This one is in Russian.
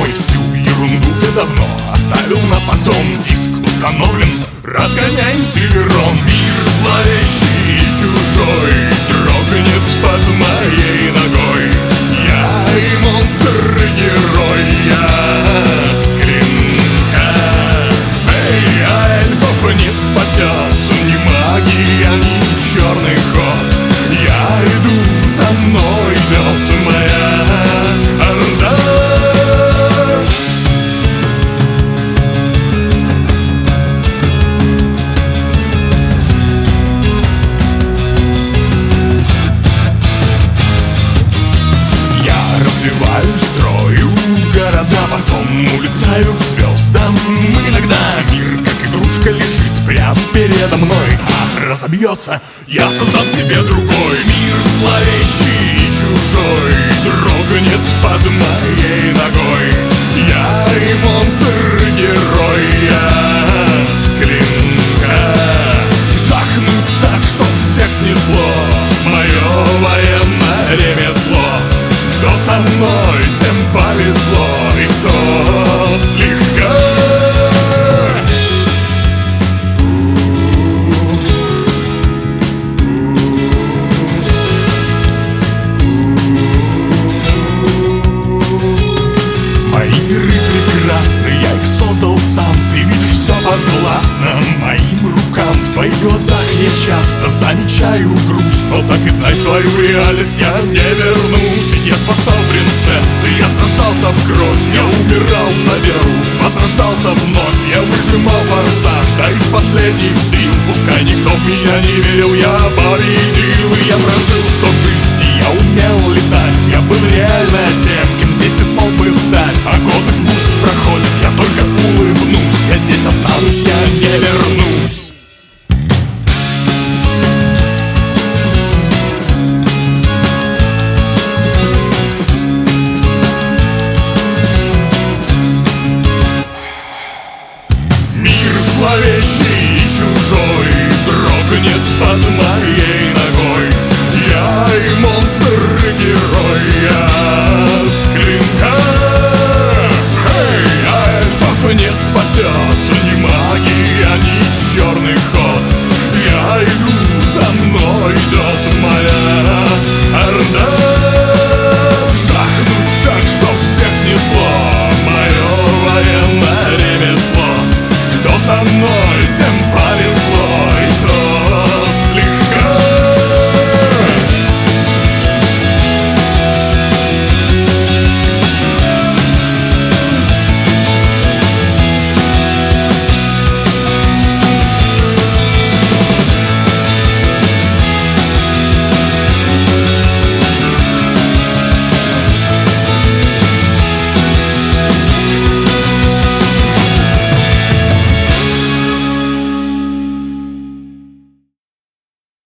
домой. Всю ерунду я давно оставил на потом. Диск установлен, разгоняем Северон. Мир зловещий и чужой дрогнет под моей ногой. Я и монстр, и герой, я Скринка. Эй, а эльфов не спасет ни магия, ни черный ход. Я иду, за мной идет моя орда. Строю города, потом улетаю к звездам. Иногда мир, как игрушка, лежит прямо передо мной. А разобьется, я создам себе другой. Мир зловещий и чужой дрогнет под моей ногой. Я и монстр, и герой, я Скринка. Жахну так, что всех снесло мое военное ремесло. Кто со мной, тем повезло, и кто слегка. Мои миры прекрасны, я их создал сам. Ты видишь, все подвластно моим рукам. В твоих глазах я часто замечаю грусть, но так и знай, в твою реальность я не вернусь. Ведь я спасал принцессы, я сражался в кровь, я умирал за веру, возрождался вновь. Я выжимал форсаж, да из последних сил. Пускай никто в меня не верил, я победил. И я прожил 100 жизней, я умел летать. Я был реально тем, кем здесь и смог бы стать. А годы пусть проходят, я только улыбнусь. Я здесь останусь, я не вернусь. Зловещий и чужой дрогнет под моей ногой. Я и монстр, и герой, я Скринка. Эй, а эльфов не спасет